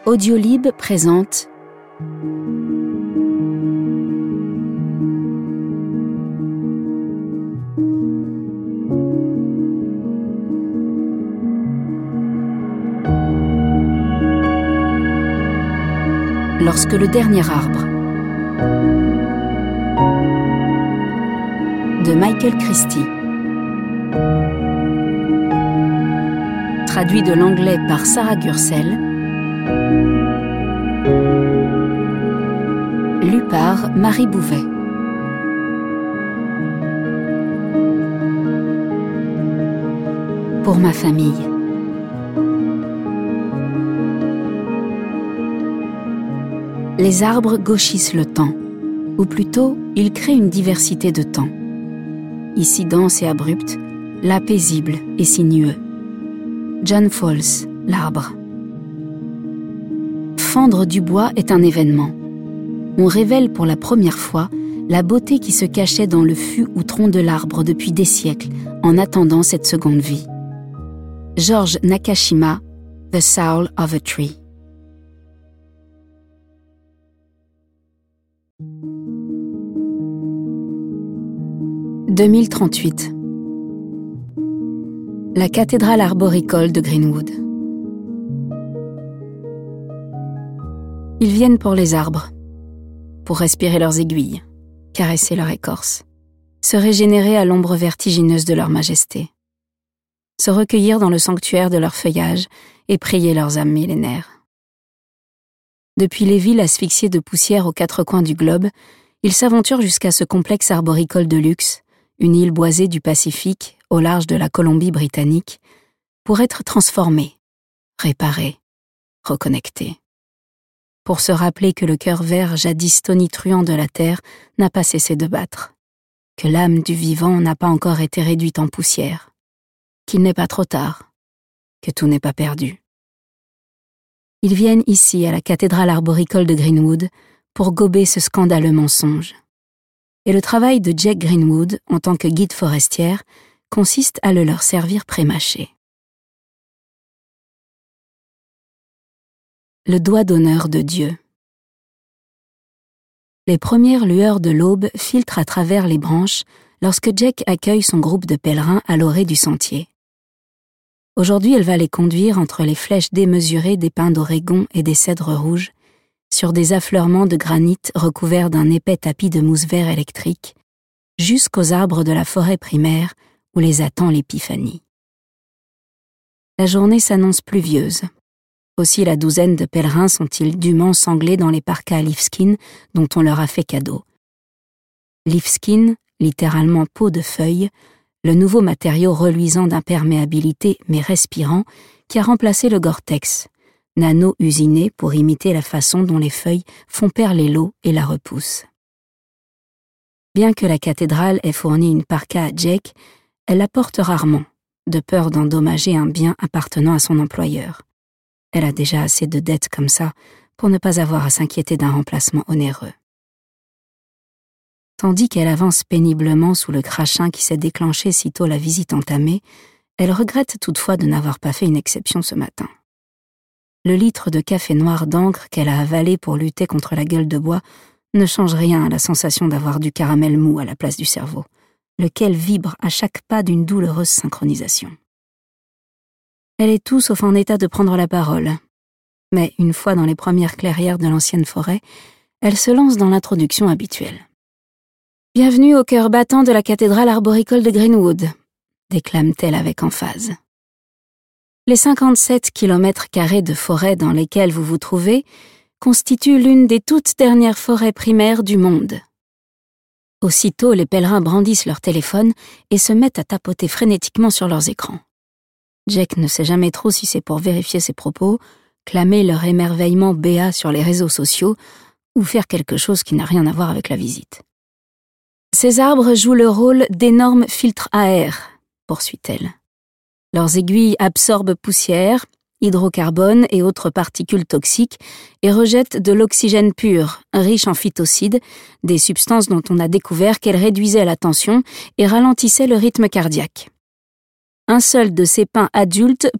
Audiolib présente Lorsque le dernier arbre de Michael Christie. Traduit de l'anglais par Sarah Gursel. Lu par Marie Bouvet. Pour ma famille. Les arbres gauchissent le temps, ou plutôt, ils créent une diversité de temps. Ici dense et abrupte, là paisible et sinueux. John Fowles, l'arbre. Fendre du bois est un événement. On révèle pour la première fois la beauté qui se cachait dans le fût ou tronc de l'arbre depuis des siècles, en attendant cette seconde vie. George Nakashima, The Soul of a Tree. « 2038. La cathédrale arboricole de Greenwood. Ils viennent pour les arbres, pour respirer leurs aiguilles, caresser leur écorce, se régénérer à l'ombre vertigineuse de leur majesté, se recueillir dans le sanctuaire de leur feuillage et prier leurs âmes millénaires. Depuis les villes asphyxiées de poussière aux quatre coins du globe, ils s'aventurent jusqu'à ce complexe arboricole de luxe, une île boisée du Pacifique au large de la Colombie-Britannique, pour être transformés, réparés, reconnectés. Pour se rappeler que le cœur vert jadis tonitruant de la terre n'a pas cessé de battre, que l'âme du vivant n'a pas encore été réduite en poussière, qu'il n'est pas trop tard, que tout n'est pas perdu. Ils viennent ici à la cathédrale arboricole de Greenwood pour gober ce scandaleux mensonge. Et le travail de Jack Greenwood, en tant que guide forestière, consiste à le leur servir pré-mâché. Le doigt d'honneur de Dieu. Les premières lueurs de l'aube filtrent à travers les branches lorsque Jack accueille son groupe de pèlerins à l'orée du sentier. Aujourd'hui, elle va les conduire entre les flèches démesurées des pins d'Oregon et des cèdres rouges, sur des affleurements de granit recouverts d'un épais tapis de mousse vert électrique, jusqu'aux arbres de la forêt primaire où les attend l'épiphanie. La journée s'annonce pluvieuse. Aussi la douzaine de pèlerins sont-ils dûment sanglés dans les parkas à leafskin dont on leur a fait cadeau. Leafskin, littéralement peau de feuille, le nouveau matériau reluisant d'imperméabilité mais respirant qui a remplacé le Gore-Tex, nano-usiné pour imiter la façon dont les feuilles font perler l'eau et la repoussent. Bien que la cathédrale ait fourni une parka à Jack, elle la porte rarement, de peur d'endommager un bien appartenant à son employeur. Elle a déjà assez de dettes comme ça pour ne pas avoir à s'inquiéter d'un remplacement onéreux. Tandis qu'elle avance péniblement sous le crachin qui s'est déclenché sitôt la visite entamée, elle regrette toutefois de n'avoir pas fait une exception ce matin. Le litre de café noir d'encre qu'elle a avalé pour lutter contre la gueule de bois ne change rien à la sensation d'avoir du caramel mou à la place du cerveau, lequel vibre à chaque pas d'une douloureuse synchronisation. Elle est tout sauf en état de prendre la parole, mais une fois dans les premières clairières de l'ancienne forêt, elle se lance dans l'introduction habituelle. « Bienvenue au cœur battant de la cathédrale arboricole de Greenwood », déclame-t-elle avec emphase. Les 57 km² de forêt dans lesquels vous vous trouvez constituent l'une des toutes dernières forêts primaires du monde. Aussitôt, les pèlerins brandissent leur téléphone et se mettent à tapoter frénétiquement sur leurs écrans. Jack ne sait jamais trop si c'est pour vérifier ses propos, clamer leur émerveillement béat sur les réseaux sociaux ou faire quelque chose qui n'a rien à voir avec la visite. Ces arbres jouent le rôle d'énormes filtres à air, poursuit-elle. Leurs aiguilles absorbent poussière, hydrocarbone et autres particules toxiques et rejettent de l'oxygène pur, riche en phytocides, des substances dont on a découvert qu'elles réduisaient la tension et ralentissaient le rythme cardiaque. Un seul de ces pins adultes